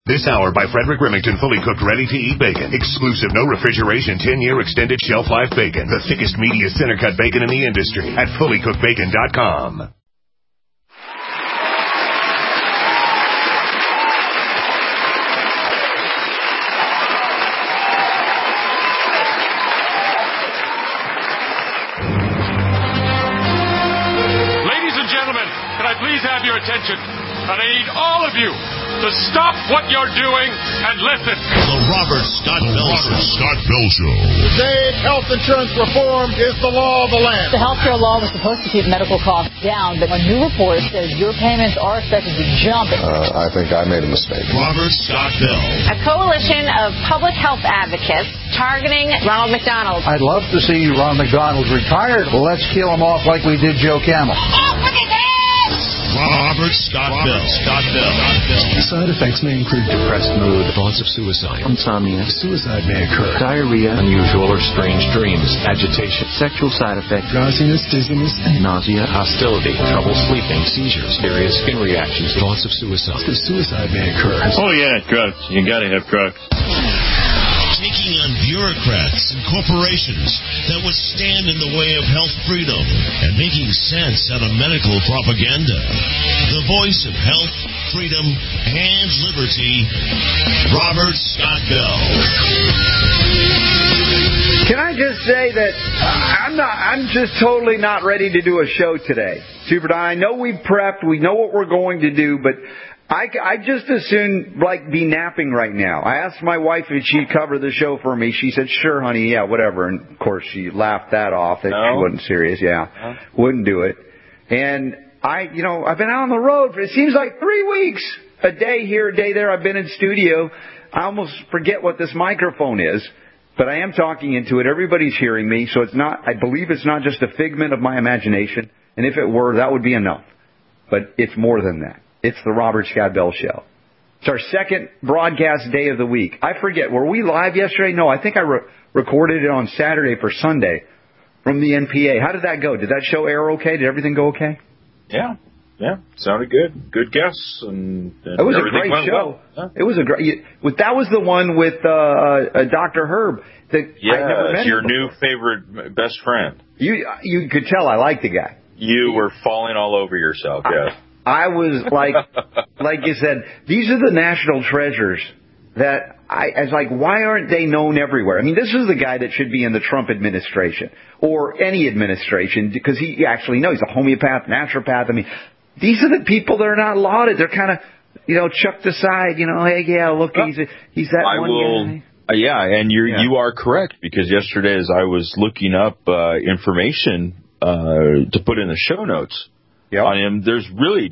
This hour by Frederick Remington, fully cooked, ready-to-eat bacon. Exclusive, no refrigeration, 10-year extended shelf life bacon. The thickest, meatiest, center-cut bacon in the industry at fullycookedbacon.com. Ladies and gentlemen, can I please have your attention? And I need all of you to stop what you're doing and listen. The Robert Scott Bell Show. Today, health insurance reform is the law of the land. The health care law was supposed to keep medical costs down, but a new report says your payments are expected to jump. I think I made a mistake. Robert Scott Bell. A coalition of public health advocates targeting Ronald McDonald. I'd love to see Ron McDonald retired. Well, let's kill him off like we did Joe Camel. Robert Scott Bell. Side effects may include depressed mood, thoughts of suicide, insomnia, suicide may occur, diarrhea, unusual or strange dreams, agitation, sexual side effects, drowsiness, dizziness, nausea, hostility, trouble sleeping, seizures, various skin reactions, thoughts of suicide. The suicide may occur. Oh yeah, drugs. You gotta have drugs. Taking on bureaucrats and corporations that would stand in the way of health freedom and making sense out of medical propaganda. The voice of health, freedom, and liberty, Robert Scott Bell. Can I just say that I'm just totally not ready to do a show today. Super Don, I know we've prepped, we know what we're going to do, but I just as soon, be napping right now. I asked my wife if she'd cover the show for me. She said, sure, honey, yeah, whatever. And, of course, she laughed that off. That she wasn't serious, Wouldn't do it. And I've been out on the road for, it seems like 3 weeks. A day here, a day there. I've been in studio. I almost forget what this microphone is. But I am talking into it. Everybody's hearing me. So I believe it's not just a figment of my imagination. And if it were, that would be enough. But it's more than that. It's the Robert Scott Bell Show. It's our second broadcast day of the week. I forget, were we live yesterday? No, I think I recorded it on Saturday for Sunday from the NPA. How did that go? Did that show air okay? Did everything go okay? Yeah, sounded good. Good guests, and it was a great show. Well. It was a great. That was the one with Dr. Herb. It's your new favorite best friend. You could tell I liked the guy. You were falling all over yourself. Yes. I was like you said, these are the national treasures that I was like, why aren't they known everywhere? I mean, this is the guy that should be in the Trump administration or any administration because he actually knows. He's a homeopath, naturopath. I mean, these are the people that are not lauded. They're kind of, chucked aside, hey, yeah, look, he's that one guy. Yeah, and you are correct because yesterday as I was looking up information to put in the show notes, yep. On him, there's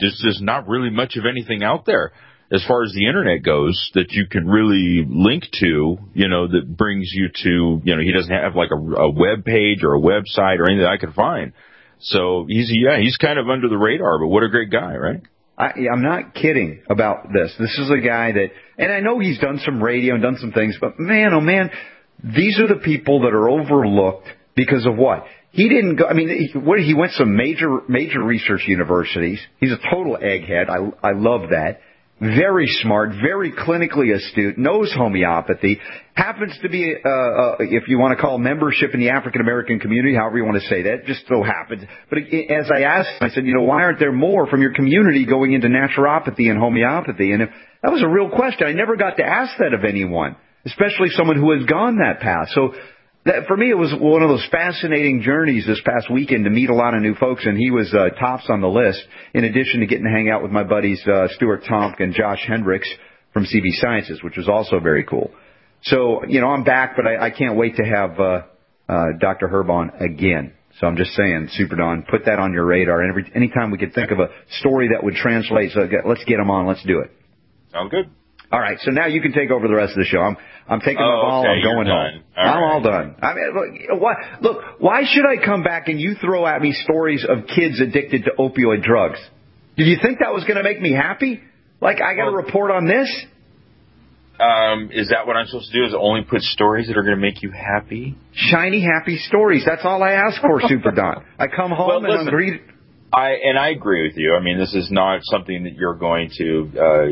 not really much of anything out there as far as the internet goes that you can really link to, that brings you to, he doesn't have like a web page or a website or anything that I could find. So he's kind of under the radar, but what a great guy, right? I'm not kidding about this. This is a guy that, and I know he's done some radio and done some things, but man, oh man, these are the people that are overlooked because of what? He didn't go. I mean, he went to some major research universities. He's a total egghead. I love that. Very smart, very clinically astute, knows homeopathy, happens to be, if you want to call membership in the African American community, however you want to say that, just so happens. But as I asked him, I said, why aren't there more from your community going into naturopathy and homeopathy? And that was a real question. I never got to ask that of anyone, especially someone who has gone that path. So for me, it was one of those fascinating journeys this past weekend to meet a lot of new folks, and he was tops on the list, in addition to getting to hang out with my buddies Stuart Tomk and Josh Hendricks from CV Sciences, which was also very cool. So, I'm back, but I can't wait to have Dr. Herb on again. So I'm just saying, Super Don, put that on your radar. And anytime we could think of a story that would translate, so let's get him on. Let's do it. Sounds good. All right, so now you can take over the rest of the show. I'm taking my ball. Okay, I'm going home. I'm all done. I mean, look, why should I come back and you throw at me stories of kids addicted to opioid drugs? Did you think that was going to make me happy? Like, I got to report on this? Is that what I'm supposed to do, is only put stories that are going to make you happy? Shiny, happy stories. That's all I ask for, Super Don. I come home and I'm greeted. I agree with you. I mean, this is not something that you're going to,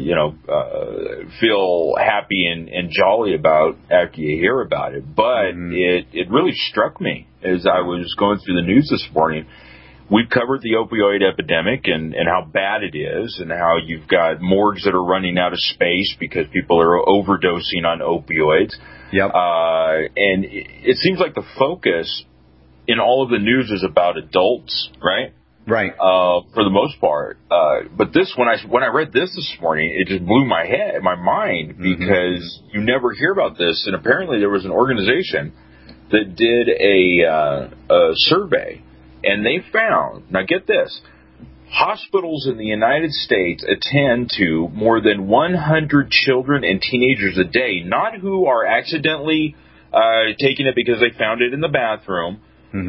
feel happy and jolly about after you hear about it. But it really struck me as I was going through the news this morning. We've covered the opioid epidemic and how bad it is, and how you've got morgues that are running out of space because people are overdosing on opioids. Yep. And it seems like the focus in all of the news is about adults, right? Right. For the most part. But this, when I read this morning, it just blew my mind, because you never hear about this. And apparently there was an organization that did a survey, and they found, now get this, hospitals in the United States attend to more than 100 children and teenagers a day, not who are accidentally taking it because they found it in the bathroom,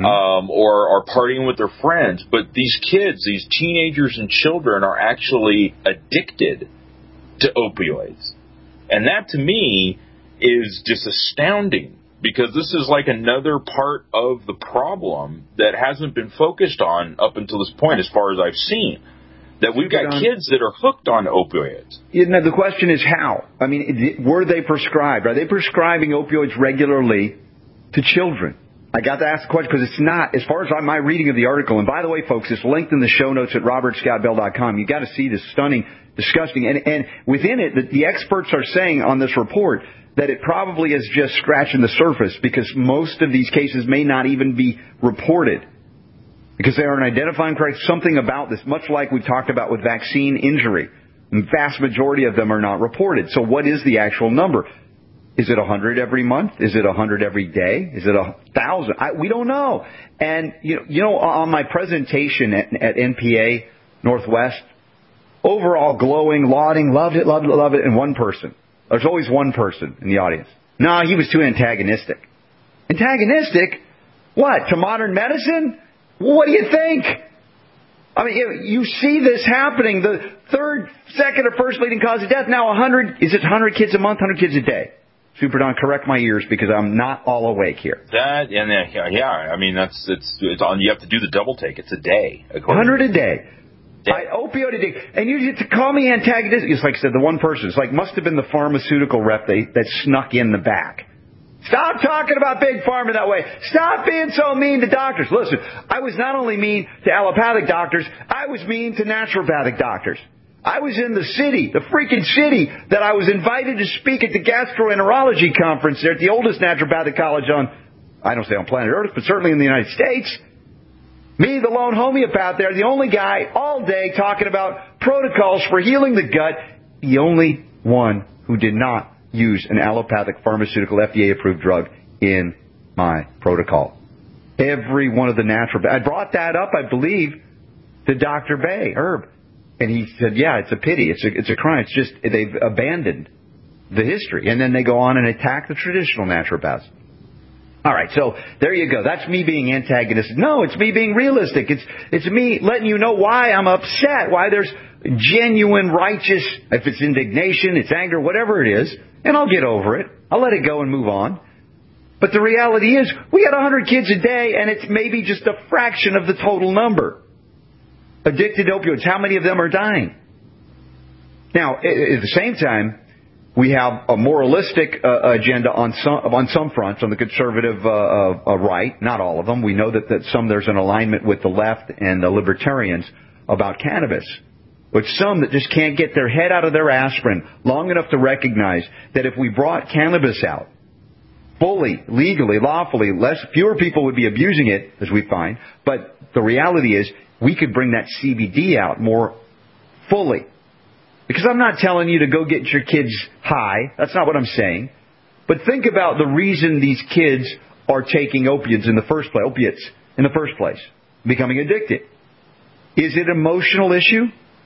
or are partying with their friends. But these kids, these teenagers and children, are actually addicted to opioids. And that, to me, is just astounding, because this is like another part of the problem that hasn't been focused on up until this point, as far as I've seen. That we've got kids that are hooked on opioids. The question is how. I mean, were they prescribed? Are they prescribing opioids regularly to children? I got to ask the question, because it's not, as far as my reading of the article. And by the way, folks, it's linked in the show notes at robertscottbell.com. You've got to see this stunning, disgusting. And within it, the experts are saying on this report that it probably is just scratching the surface, because most of these cases may not even be reported, because they aren't identifying correct something about this, much like we've talked about with vaccine injury. The vast majority of them are not reported. So what is the actual number? Is it 100 every month? Is it 100 every day? Is it 1,000? We don't know. And, on my presentation at NPA Northwest, overall glowing, lauding, loved it, and one person. There's always one person in the audience. No, he was too antagonistic. Antagonistic? What? To modern medicine? What do you think? I mean, you see this happening. The third, second, or first leading cause of death. Now 100, is it 100 kids a month, 100 kids a day? Super Don, correct my ears, because I'm not all awake here. That, and I mean, it's on, you have to do the double take. It's a day. 100 a day. Opioid addiction. And you to call me antagonistic, it's like I said, the one person. It's like, must have been the pharmaceutical rep that snuck in the back. Stop talking about Big Pharma that way. Stop being so mean to doctors. Listen, I was not only mean to allopathic doctors, I was mean to naturopathic doctors. I was in the city, the freaking city, that I was invited to speak at the gastroenterology conference there at the oldest naturopathic college I don't say on planet Earth, but certainly in the United States. Me, the lone homeopath there, the only guy all day talking about protocols for healing the gut, the only one who did not use an allopathic pharmaceutical FDA-approved drug in my protocol. Every one of the naturopaths. I brought that up, I believe, to Dr. Bay, Herb. And he said, yeah, it's a pity. It's a crime. It's just they've abandoned the history. And then they go on and attack the traditional naturopaths. All right, so there you go. That's me being antagonistic. No, it's me being realistic. It's me letting you know why I'm upset, why there's genuine righteous, if it's indignation, it's anger, whatever it is, and I'll get over it. I'll let it go and move on. But the reality is, we got 100 kids a day, and it's maybe just a fraction of the total number. Addicted to opioids, how many of them are dying? Now, at the same time, we have a moralistic agenda on some fronts, on the conservative right, not all of them. We know that there's an alignment with the left and the libertarians about cannabis. But some that just can't get their head out of their aspirin long enough to recognize that if we brought cannabis out fully, legally, lawfully, fewer people would be abusing it, as we find. But the reality is, we could bring that CBD out more fully. Because I'm not telling you to go get your kids high. That's not what I'm saying. But think about the reason these kids are taking opiates in the first place, becoming addicted. Is it an emotional issue?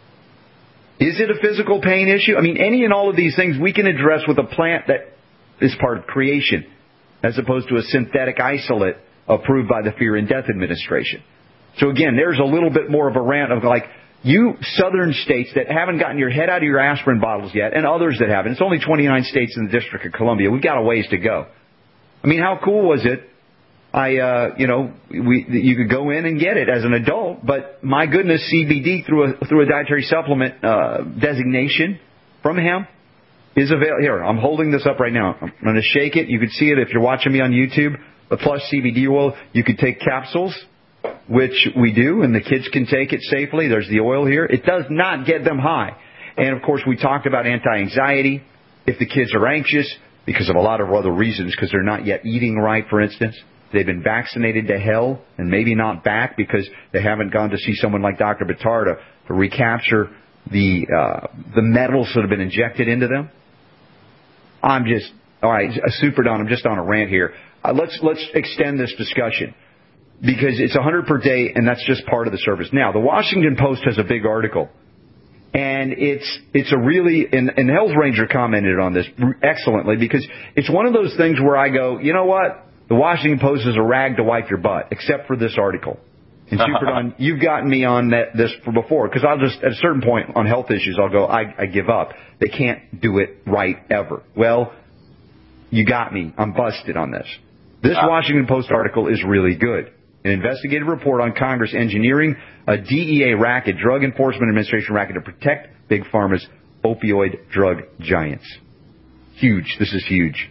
Is it a physical pain issue? I mean, any and all of these things we can address with a plant that is part of creation, as opposed to a synthetic isolate approved by the Fear and Death Administration. So again, there's a little bit more of a rant of like, you southern states that haven't gotten your head out of your aspirin bottles yet, and others that haven't. It's only 29 states in the District of Columbia. We've got a ways to go. I mean, how cool was it you could go in and get it as an adult, but my goodness, CBD through a dietary supplement designation from hemp is available. Here, I'm holding this up right now. I'm going to shake it. You can see it if you're watching me on YouTube. The Plus CBD oil. You could take capsules, which we do, and the kids can take it safely. There's the oil here. It does not get them high. And, of course, we talked about anti-anxiety. If the kids are anxious because of a lot of other reasons, because they're not yet eating right, for instance, they've been vaccinated to hell and maybe not back because they haven't gone to see someone like Dr. Buttar to recapture the metals that have been injected into them. All right, Super Don, I'm just on a rant here. Let's extend this discussion because it's 100 per day, and that's just part of the service. Now, the Washington Post has a big article, and it's a really, and the Health Ranger commented on this excellently because it's one of those things where I go, you know what? The Washington Post is a rag to wipe your butt, except for this article. And Super Don, you've gotten me on this before, because I'll just, at a certain point on health issues, I'll go, I give up. They can't do it right ever. Well, you got me. I'm busted on this. This Washington Post article is really good. An investigative report on Congress engineering a DEA racket, Drug Enforcement Administration racket, to protect Big Pharma's opioid drug giants. Huge. This is huge.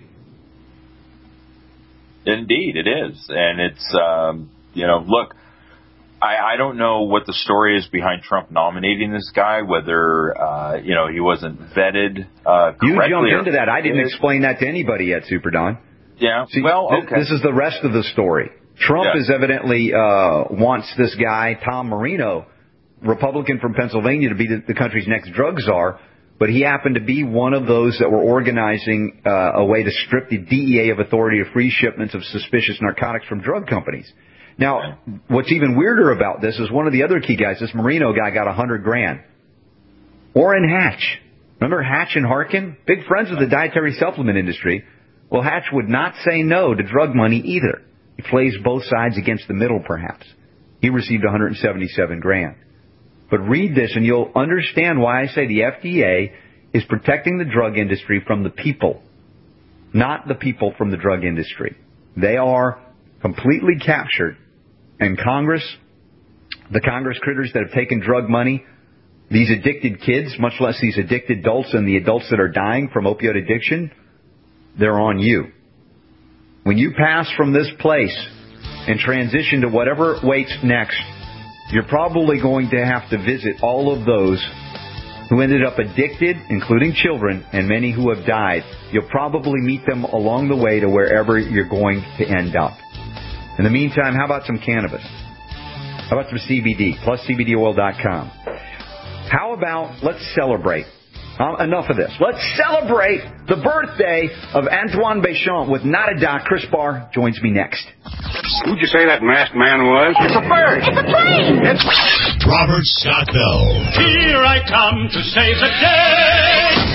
Indeed, it is. And it's, look, I don't know what the story is behind Trump nominating this guy, whether, he wasn't vetted correctly. You jumped into that. I didn't explain that to anybody yet, Super Don. Yeah. See, okay. This is the rest of the story. Trump is evidently wants this guy, Tom Marino, Republican from Pennsylvania, to be the country's next drug czar, but he happened to be one of those that were organizing a way to strip the DEA of authority to free shipments of suspicious narcotics from drug companies. Now, what's even weirder about this is one of the other key guys, this Marino guy, got $100,000. Orrin Hatch. Remember Hatch and Harkin? Big friends of the dietary supplement industry. Well, Hatch would not say no to drug money either. He plays both sides against the middle, perhaps. He received $177,000. But read this and you'll understand why I say the FDA is protecting the drug industry from the people, not the people from the drug industry. They are completely captured. And Congress, the Congress critters that have taken drug money, these addicted kids, much less these addicted adults and the adults that are dying from opioid addiction, they're on you. When you pass from this place and transition to whatever waits next, you're probably going to have to visit all of those who ended up addicted, including children, and many who have died. You'll probably meet them along the way to wherever you're going to end up. In the meantime, how about some cannabis? How about some CBD? PlusCBDOil.com. How about let's celebrate? Enough of this. Let's celebrate the birthday of Antoine Béchamp with Not a Doc. Chris Barr joins me next. Who'd you say that masked man was? It's a bird. It's a plane. It's Robert Scott Bell. Here I come to save the day.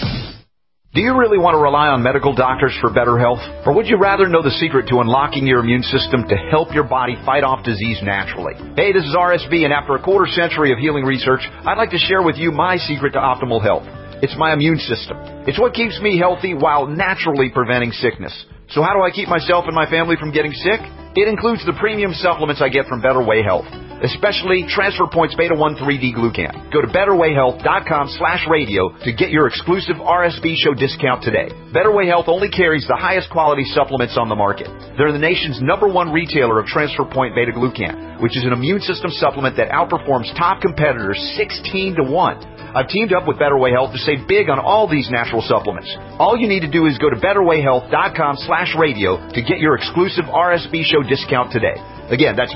Do you really want to rely on medical doctors for better health? Or would you rather know the secret to unlocking your immune system to help your body fight off disease naturally? Hey, this is RSB, and after a quarter century of healing research, I'd like to share with you my secret to optimal health. It's my immune system. It's what keeps me healthy while naturally preventing sickness. So how do I keep myself and my family from getting sick? It includes the premium supplements I get from Better Way Health, especially Transfer Points Beta-1 3D-Glucan. Go to BetterWayHealth.com/radio to get your exclusive RSB show discount today. Better Way Health only carries the highest quality supplements on the market. They're the nation's #1 retailer of Transfer Point Beta-Glucan, which is an immune system supplement that outperforms top competitors 16-1. I've teamed up with Better Way Health to save big on all these natural supplements. All you need to do is go to BetterWayHealth.com/radio to get your exclusive RSB show discount today. Again, that's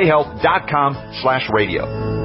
BetterWayHealth.com/radio.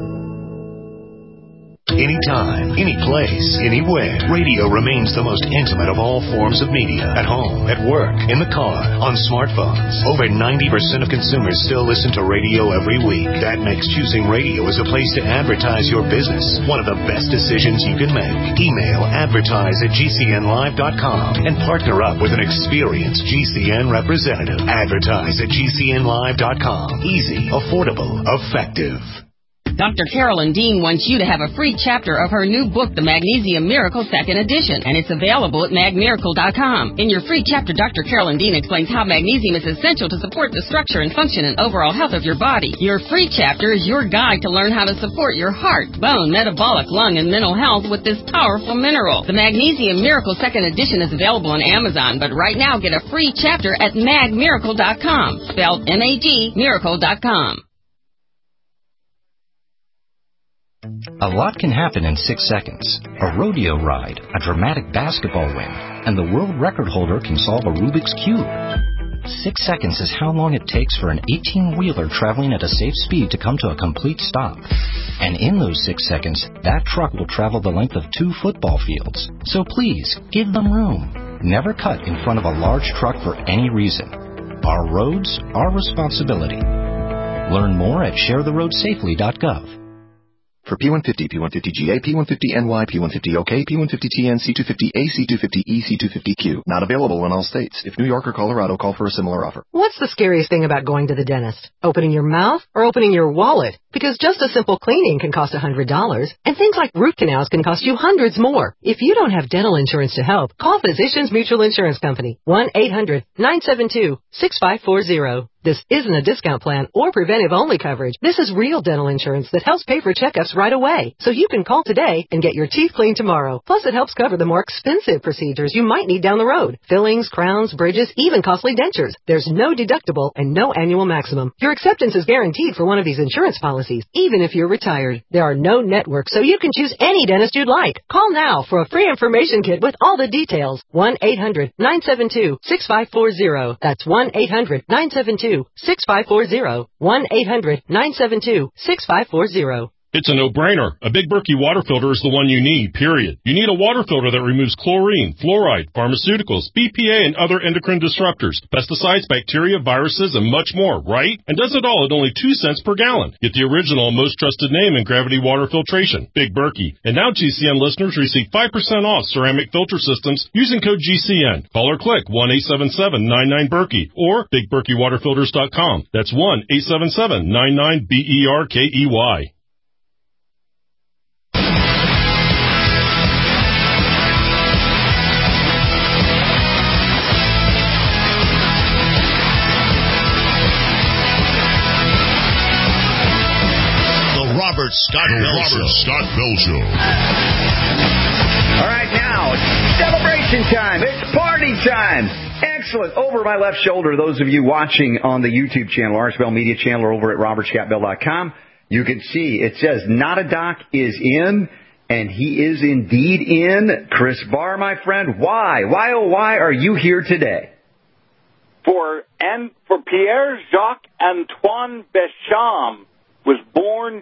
Anytime, any place, anywhere, radio remains the most intimate of all forms of media. At home, at work, in the car, on smartphones. Over 90% of consumers still listen to radio every week. That makes choosing radio as a place to advertise your business one of the best decisions you can make. Email advertise@gcnlive.com and partner up with an experienced GCN representative. Advertise@gcnlive.com. Easy, affordable, effective. Dr. Carolyn Dean wants you to have a free chapter of her new book, The Magnesium Miracle 2nd Edition, and it's available at magmiracle.com. In your free chapter, Dr. Carolyn Dean explains how magnesium is essential to support the structure and function and overall health of your body. Your free chapter is your guide to learn how to support your heart, bone, metabolic, lung, and mental health with this powerful mineral. The Magnesium Miracle 2nd Edition is available on Amazon, but right now get a free chapter at magmiracle.com, spelled M-A-G, miracle.com. A lot can happen in 6 seconds. A rodeo ride, a dramatic basketball win, and the world record holder can solve a Rubik's Cube. 6 seconds is how long it takes for an 18-wheeler traveling at a safe speed to come to a complete stop. And in those 6 seconds, that truck will travel the length of 2 football fields. So please, give them room. Never cut in front of a large truck for any reason. Our roads, our responsibility. Learn more at sharetheroadsafely.gov. For P150, P150GA, P150NY, P150OK, P150TN, C250A, C250E, C250Q. Not available in all states. If New York or Colorado, call for a similar offer. What's the scariest thing about going to the dentist? Opening your mouth or opening your wallet? Because just a simple cleaning can cost $100, and things like root canals can cost you hundreds more. If you don't have dental insurance to help, call Physicians Mutual Insurance Company, 1-800-972-6540. This isn't a discount plan or preventive-only coverage. This is real dental insurance that helps pay for checkups right away. So you can call today and get your teeth cleaned tomorrow. Plus, it helps cover the more expensive procedures you might need down the road. Fillings, crowns, bridges, even costly dentures. There's no deductible and no annual maximum. Your acceptance is guaranteed for one of these insurance policies, even if you're retired. There are no networks, so you can choose any dentist you'd like. Call now for a free information kit with all the details. 1-800-972-6540. That's 1-800-972-6540. 1-800-972-6540. It's a no-brainer. A Big Berkey water filter is the one you need, period. You need a water filter that removes chlorine, fluoride, pharmaceuticals, BPA, and other endocrine disruptors, pesticides, bacteria, viruses, and much more, right? And does it all at only 2 cents per gallon. Get the original and most trusted name in gravity water filtration, Big Berkey. And now GCN listeners receive 5% off ceramic filter systems using code GCN. Call or click 1-877-99-BERKEY or BigBerkeyWaterFilters.com. That's 1-877-99-BERKEY. Robert Scott Bell Show. All right, now it's celebration time. It's party time. Excellent. Over my left shoulder, those of you watching on the YouTube channel, RS Bell Media channel, or over at robertscottbell.com, you can see it says Not a Doc is in, and he is indeed in. Chris Barr, my friend, why? Why, oh, why are you here today? For Pierre-Jacques Antoine Béchamp was born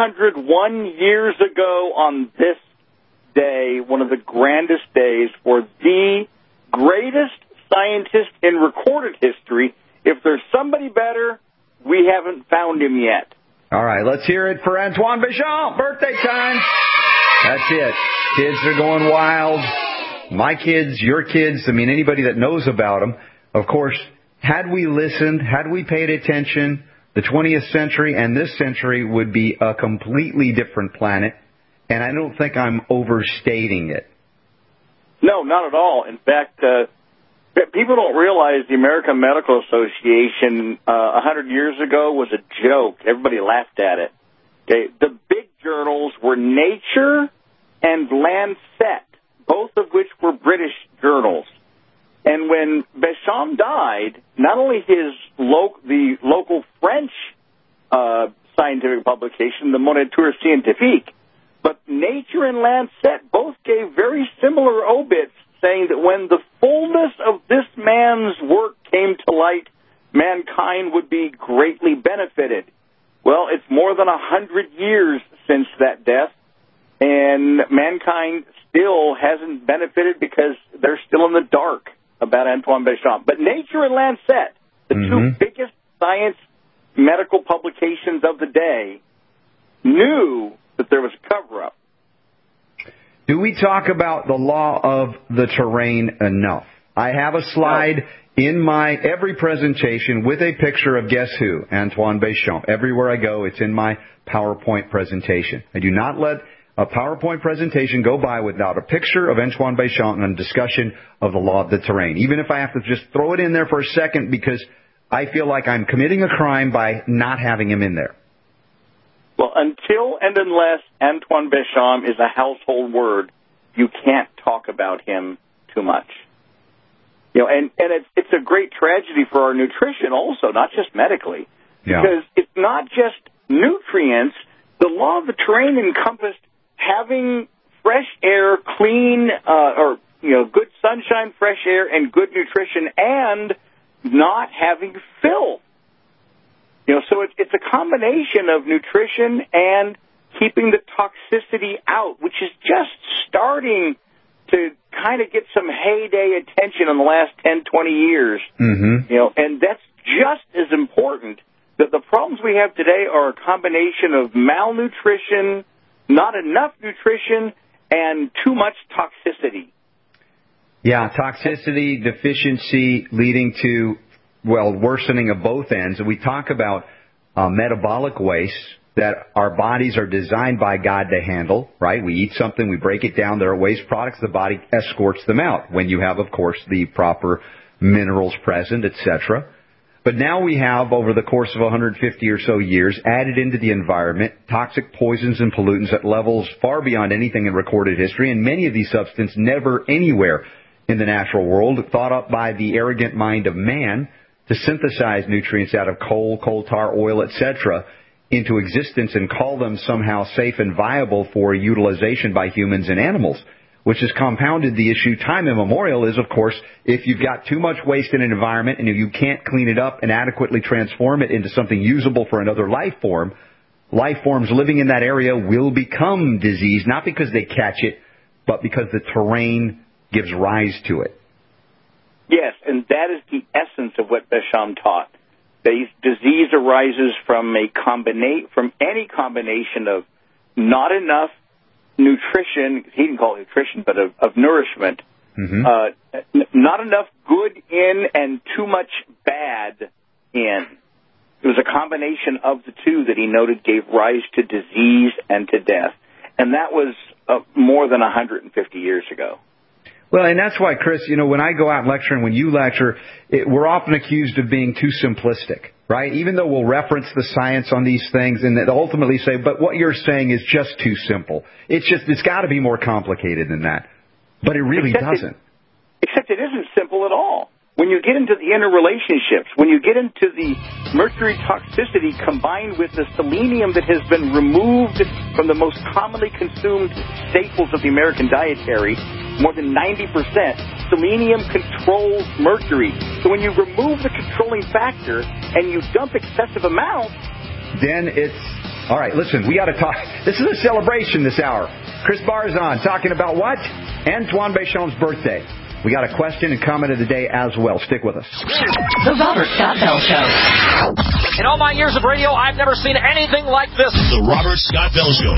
201 years ago on this day, one of the grandest days for the greatest scientist in recorded history. If there's somebody better, we haven't found him yet. All right, let's hear it for Antoine Béchamp. Birthday time. That's it. Kids are going wild. My kids, your kids, I mean, anybody that knows about them. Of course, had we listened, had we paid attention, the 20th century and this century would be a completely different planet, and I don't think I'm overstating it. No, not at all. In fact, people don't realize the American Medical Association 100 years ago was a joke. Everybody laughed at it. Okay? The big journals were Nature and Lancet, both of which were British journals. And when Béchamp died, not only the local French scientific publication, the Moniteur Scientifique, but Nature and Lancet both gave very similar obits saying that when the fullness of this man's work came to light, mankind would be greatly benefited. Well, it's more than 100 years since that death, and mankind still hasn't benefited because they're still in the dark about Antoine Béchamp. But Nature and Lancet, the two biggest science medical publications of the day, knew that there was a cover-up. Do we talk about the law of the terrain enough? I have a slide in my every presentation with a picture of guess who? Antoine Béchamp. Everywhere I go, it's in my PowerPoint presentation. I do not let a PowerPoint presentation go by without a picture of Antoine Béchamp and a discussion of the law of the terrain. Even if I have to just throw it in there for a second because I feel like I'm committing a crime by not having him in there. Well, until and unless Antoine Béchamp is a household word, you can't talk about him too much. You know, and it's a great tragedy for our nutrition also, not just medically. Yeah. Because it's not just nutrients. The law of the terrain encompassed having fresh air, clean, good sunshine, fresh air, and good nutrition, and not having filth. You know, so it's a combination of nutrition and keeping the toxicity out, which is just starting to kind of get some heyday attention in the last 10, 20 years. Mm-hmm. You know, and that's just as important. That the problems we have today are a combination of malnutrition, not enough nutrition, and too much toxicity. Yeah, toxicity, deficiency, leading to, worsening of both ends. And we talk about metabolic waste that our bodies are designed by God to handle, right? We eat something, we break it down, there are waste products, the body escorts them out when you have, of course, the proper minerals present, etc. But now we have, over the course of 150 or so years, added into the environment toxic poisons and pollutants at levels far beyond anything in recorded history, and many of these substances never anywhere in the natural world thought up by the arrogant mind of man to synthesize nutrients out of coal tar, oil, etc., into existence and call them somehow safe and viable for utilization by humans and animals, which has compounded the issue time immemorial is, of course, if you've got too much waste in an environment and if you can't clean it up and adequately transform it into something usable for another life forms living in that area will become diseased, not because they catch it, but because the terrain gives rise to it. Yes, and that is the essence of what Béchamp taught. The disease arises from any combination of not enough nutrition, he didn't call it nutrition, but of nourishment, not enough good in and too much bad in. It was a combination of the two that he noted gave rise to disease and to death. And that was more than 150 years ago. Well, and that's why, Chris, when I go out and lecture and when you lecture, we're often accused of being too simplistic, right? Even though we'll reference the science on these things and they'll ultimately say, but what you're saying is just too simple. It's got to be more complicated than that. But it really doesn't. Except it isn't simple at all. When you get into the interrelationships, when you get into the mercury toxicity combined with the selenium that has been removed from the most commonly consumed staples of the American dietary, more than 90%, selenium controls mercury. So when you remove the controlling factor and you dump excessive amounts, then it's... All right, listen, we got to talk. This is a celebration this hour. Chris Barzan talking about what? Antoine Béchamp's birthday. We got a question and comment of the day as well. Stick with us. The Robert Scott Bell Show. In all my years of radio, I've never seen anything like this. The Robert Scott Bell Show.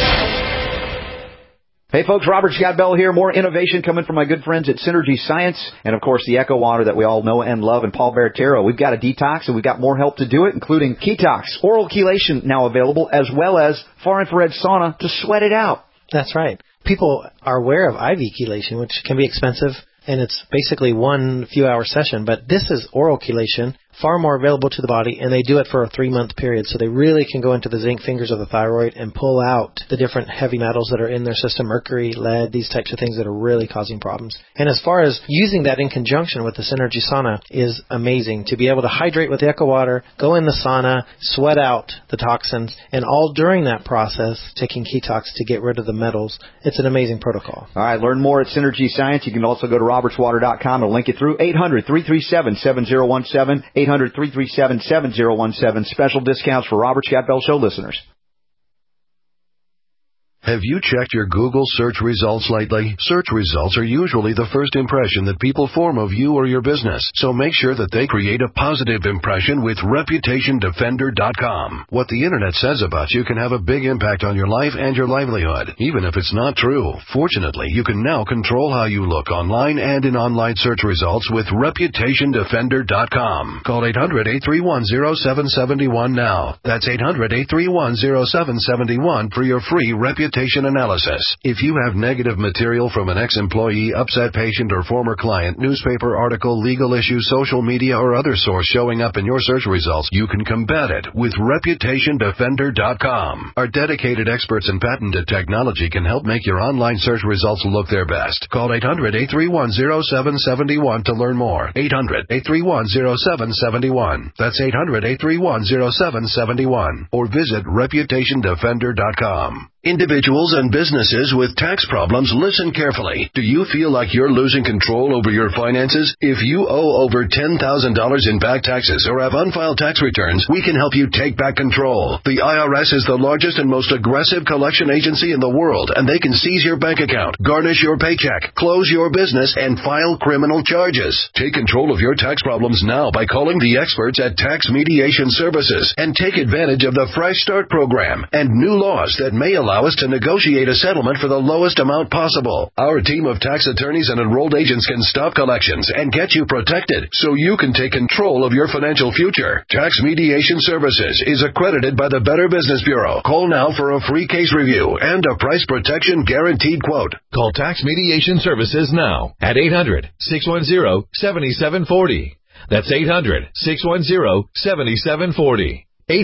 Hey folks, Robert Scott Bell here. More innovation coming from my good friends at Synergy Science. And of course the Echo Water that we all know and love, and Paul Baratero. We've got a detox and we've got more help to do it, including Ketox, oral chelation now available, as well as far infrared sauna to sweat it out. That's right. People are aware of IV chelation, which can be expensive, and it's basically one few-hour session. But this is oral chelation, far more available to the body, and they do it for a 3-month period. So they really can go into the zinc fingers of the thyroid and pull out the different heavy metals that are in their system, mercury, lead, these types of things that are really causing problems. And as far as using that in conjunction with the Synergy sauna is amazing. To be able to hydrate with the Echo Water, go in the sauna, sweat out the toxins, and all during that process, taking Ketox to get rid of the metals. It's an amazing protocol. All right, learn more at Synergy Science. You can also go to robertswater.com and link it through 800-337-7017, 800-337-7017. Special discounts for Robert Scott Bell Show listeners. Have you checked your Google search results lately? Search results are usually the first impression that people form of you or your business, so make sure that they create a positive impression with ReputationDefender.com. What the internet says about you can have a big impact on your life and your livelihood, even if it's not true. Fortunately, you can now control how you look online and in online search results with ReputationDefender.com. Call 800-831-0771 now. That's 800-831-0771 for your free reputation analysis. If you have negative material from an ex-employee, upset patient, or former client, newspaper article, legal issue, social media, or other source showing up in your search results, you can combat it with ReputationDefender.com. Our dedicated experts in patented technology can help make your online search results look their best. Call 800-831-0771 to learn more. 800-831-0771. That's 800-831-0771. Or visit ReputationDefender.com. Individuals and businesses with tax problems, listen carefully. Do you feel like you're losing control over your finances? If you owe over $10,000 in back taxes or have unfiled tax returns, we can help you take back control. The IRS is the largest and most aggressive collection agency in the world, and they can seize your bank account, garnish your paycheck, close your business, and file criminal charges. Take control of your tax problems now by calling the experts at Tax Mediation Services and take advantage of the Fresh Start program and new laws that may allow us to negotiate a settlement for the lowest amount possible. Our team of tax attorneys and enrolled agents can stop collections and get you protected so you can take control of your financial future. Tax Mediation Services is accredited by the Better Business Bureau. Call now for a free case review and a price protection guaranteed quote. Call Tax Mediation Services now at 800-610-7740. That's 800-610-7740.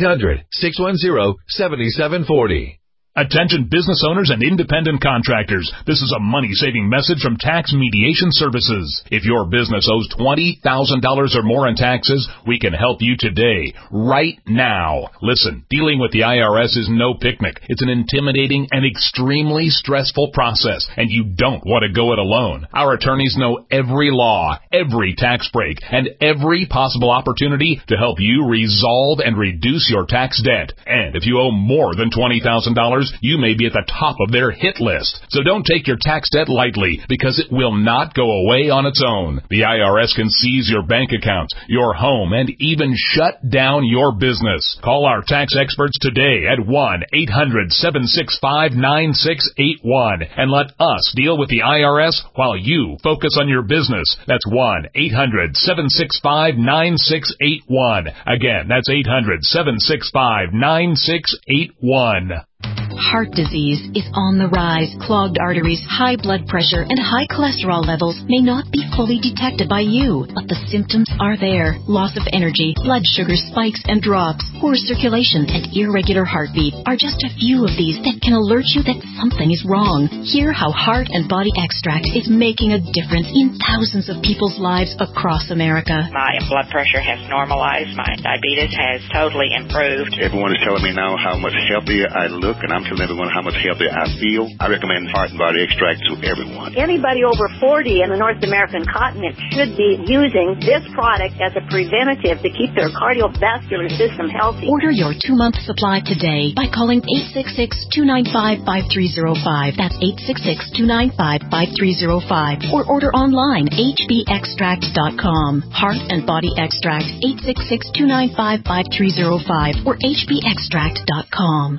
800-610-7740. Attention business owners and independent contractors. This is a money-saving message from Tax Mediation Services. If your business owes $20,000 or more in taxes, we can help you today, right now. Listen, dealing with the IRS is no picnic. It's an intimidating and extremely stressful process, and you don't want to go it alone. Our attorneys know every law, every tax break, and every possible opportunity to help you resolve and reduce your tax debt. And if you owe more than $20,000, you may be at the top of their hit list. So don't take your tax debt lightly, because it will not go away on its own. The IRS can seize your bank accounts, your home, and even shut down your business. Call our tax experts today at 1-800-765-9681 and let us deal with the IRS while you focus on your business. That's 1-800-765-9681. Again, that's 800-765-9681. Heart disease is on the rise. Clogged arteries, high blood pressure, and high cholesterol levels may not be fully detected by you, but the symptoms are there. Loss of energy, blood sugar spikes and drops, poor circulation, and irregular heartbeat are just a few of these that can alert you that something is wrong. Hear how Heart and Body Extract is making a difference in thousands of people's lives across America. My blood pressure has normalized. My diabetes has totally improved. Everyone is telling me now how much healthier I look, and I'm telling everyone how much healthier I feel. I recommend Heart and Body Extract to everyone. Anybody over 40 in the North American continent should be using this product as a preventative to keep their cardiovascular system healthy. Order your 2-month supply today by calling 866-295-5305. That's 866-295-5305. Or order online, hbextract.com. Heart and Body Extract, 866-295-5305 or hbextract.com.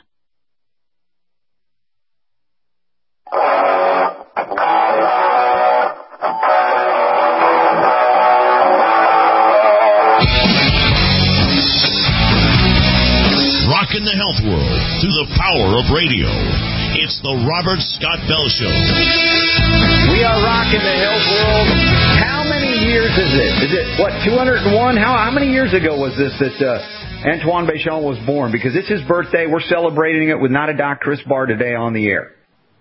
Rockin' the health world through the power of radio. It's the Robert Scott Bell Show. We are rocking the health world. How many years is it? Is it, 201? How many years ago was this that Antoine Béchamp was born? Because it's his birthday. We're celebrating it with Not a Doc Chris Barr today on the air.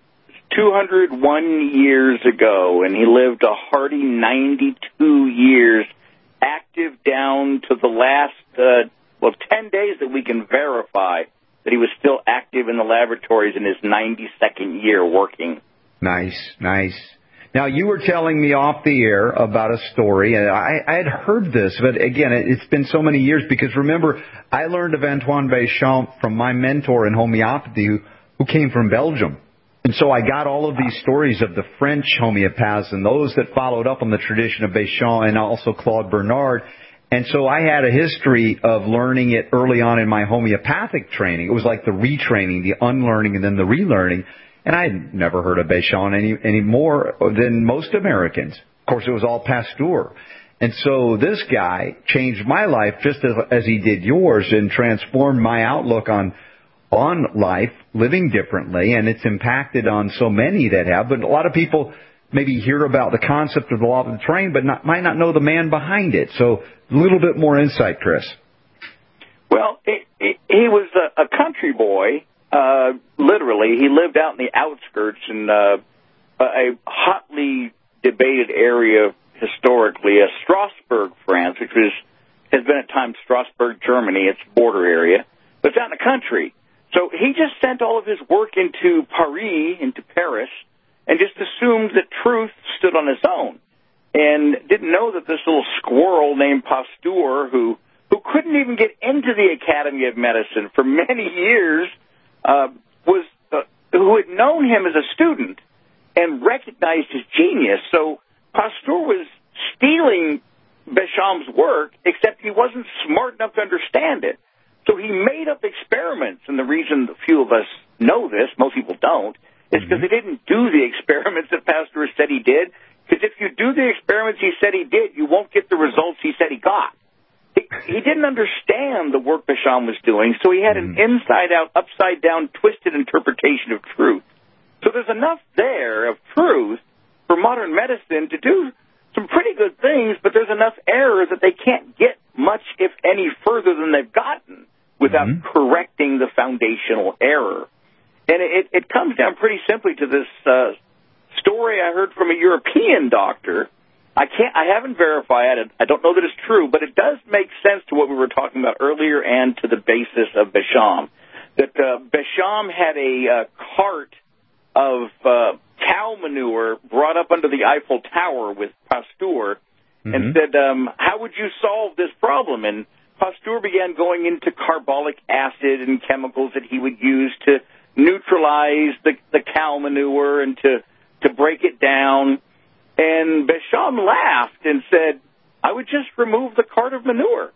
201 years ago, and he lived a hearty 92 years, active down to the last, 10 days that we can verify that he was still active in the laboratories in his 92nd year working. Nice. Now, you were telling me off the air about a story, and I had heard this, but again, it's been so many years, because remember, I learned of Antoine Béchamp from my mentor in homeopathy who came from Belgium. And so I got all of these stories of the French homeopaths and those that followed up on the tradition of Béchamp and also Claude Bernard. And so I had a history of learning it early on in my homeopathic training. It was like the retraining, the unlearning, and then the relearning. And I had never heard of Béchamp any more than most Americans. Of course, it was all Pasteur. And so this guy changed my life just as he did yours and transformed my outlook on life, living differently, and it's impacted on so many that have. But a lot of people maybe hear about the concept of the law of the terrain, but might not know the man behind it. So a little bit more insight, Chris. Well, he was a country boy, literally. He lived out in the outskirts in a hotly debated area historically, Strasbourg, France, which has been at times Strasbourg, Germany, its border area. But it's out in the country. So he just sent all of his work into Paris, and just assumed that truth stood on its own, and didn't know that this little squirrel named Pasteur, who couldn't even get into the Academy of Medicine for many years, who had known him as a student and recognized his genius. So Pasteur was stealing Béchamp's work, except he wasn't smart enough to understand it. So he made up experiments, and the reason a few of us know this, most people don't, is because they didn't do the experiments that Pasteur said he did. Because if you do the experiments he said he did, you won't get the results he said he got. He didn't understand the work Béchamp was doing, so he had an inside-out, upside-down, twisted interpretation of truth. So there's enough there of truth for modern medicine to do some pretty good things, but there's enough error that they can't get much, if any, further than they've gotten without correcting the foundational error. And it comes down pretty simply to this story I heard from a European doctor. I haven't verified it. I don't know that it's true, but it does make sense to what we were talking about earlier and to the basis of Béchamp. That Béchamp had a cart of cow manure brought up under the Eiffel Tower with Pasteur and said, how would you solve this problem? And Pasteur began going into carbolic acid and chemicals that he would use to neutralize the cow manure and to break it down. And Béchamp laughed and said, I would just remove the cart of manure.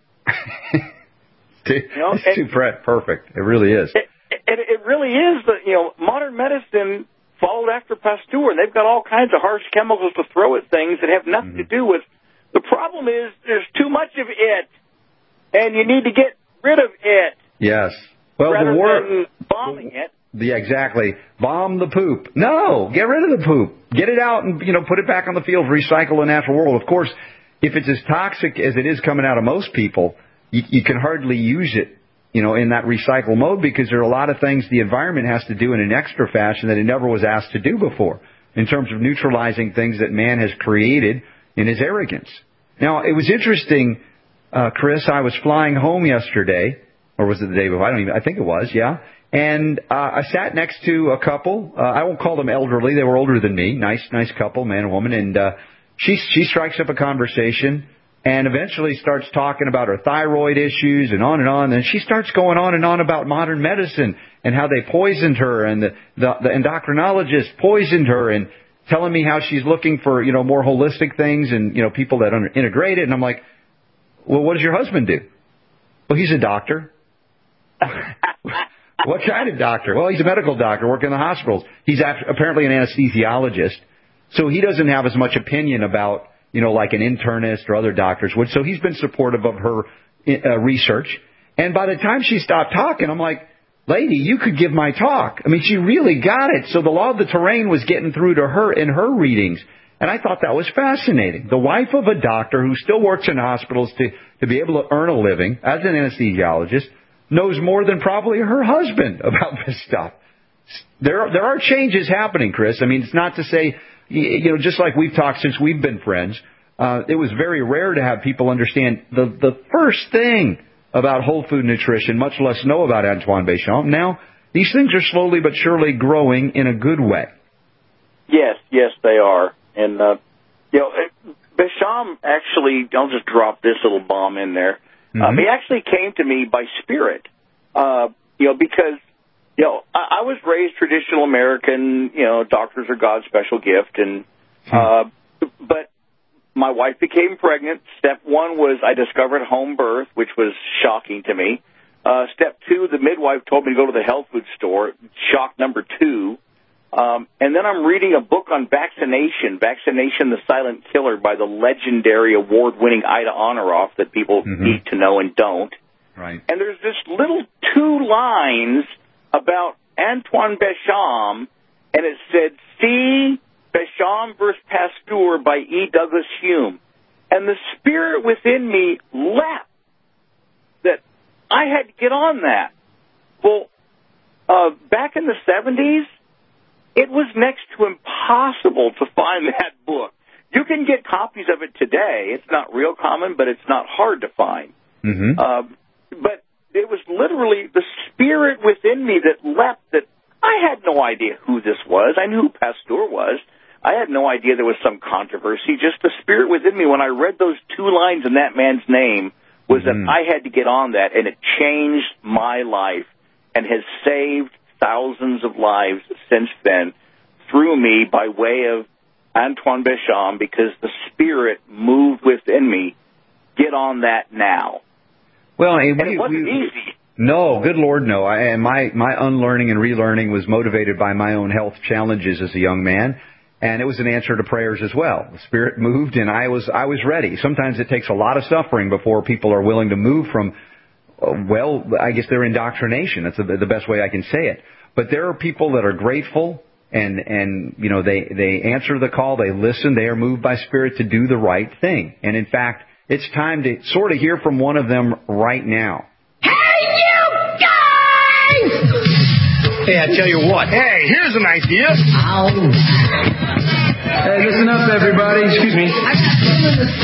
It's too perfect. It really is. It really is. Modern medicine followed after Pasteur, and they've got all kinds of harsh chemicals to throw at things that have nothing to do with. The problem is there's too much of it, and you need to get rid of it. Yes. Well, rather the war, than bombing it. Yeah, exactly. Bomb the poop. No, get rid of the poop. Get it out and, put it back on the field, recycle the natural world. Of course, if it's as toxic as it is coming out of most people, you can hardly use it, in that recycle mode, because there are a lot of things the environment has to do in an extra fashion that it never was asked to do before, in terms of neutralizing things that man has created in his arrogance. Now, it was interesting, Chris, I was flying home yesterday, or was it the day before? I think it was, yeah. And I sat next to a couple. I won't call them elderly. They were older than me. Nice couple, man and woman. And she strikes up a conversation and eventually starts talking about her thyroid issues and on. And she starts going on and on about modern medicine and how they poisoned her and the endocrinologist poisoned her and telling me how she's looking for, more holistic things and, people that integrate it. And I'm like, well, what does your husband do? Well, he's a doctor. What kind of doctor? Well, he's a medical doctor working in the hospitals. He's apparently an anesthesiologist, so he doesn't have as much opinion about, like an internist or other doctors would. So he's been supportive of her research. And by the time she stopped talking, I'm like, lady, you could give my talk. I mean, she really got it. So the law of the terrain was getting through to her in her readings. And I thought that was fascinating. The wife of a doctor who still works in hospitals to be able to earn a living as an anesthesiologist knows more than probably her husband about this stuff. There are changes happening, Chris. I mean, it's not to say, just like we've talked since we've been friends, it was very rare to have people understand the first thing about whole food nutrition, much less know about Antoine Béchamp. Now, these things are slowly but surely growing in a good way. Yes, they are. And, Béchamp actually, I'll just drop this little bomb in there. He actually came to me by spirit, because I was raised traditional American, doctors are God's special gift, and but my wife became pregnant. Step one was I discovered home birth, which was shocking to me. Step two, the midwife told me to go to the health food store. Shock number two. And then I'm reading a book on Vaccination, the Silent Killer, by the legendary award-winning Ida Oneroff that people need to know and don't. Right. And there's this little 2 lines about Antoine Béchamp, and it said, see Béchamp versus Pasteur by E. Douglas Hume. And the spirit within me leapt that I had to get on that. Well, back in the 70s, it was next to impossible to find that book. You can get copies of it today. It's not real common, but it's not hard to find. But it was literally the spirit within me that leapt that I had no idea who this was. I knew who Pasteur was. I had no idea there was some controversy. Just the spirit within me when I read those 2 lines in that man's name was that I had to get on that, and it changed my life and has saved thousands of lives since then through me by way of Antoine Béchamp, because the spirit moved within me. Get on that now. Well, and it wasn't easy. No, good Lord, no. And my unlearning and relearning was motivated by my own health challenges as a young man, and it was an answer to prayers as well. The Spirit moved, and I was ready. Sometimes it takes a lot of suffering before people are willing to move from, I guess their indoctrination. That's the best way I can say it. But there are people that are grateful, and they answer the call, they listen, they are moved by Spirit to do the right thing. And in fact, it's time to sort of hear from one of them right now. Hey, you guys! Hey, I tell you what. Hey, here's an idea. Hey, listen up, everybody. Excuse me. I got something to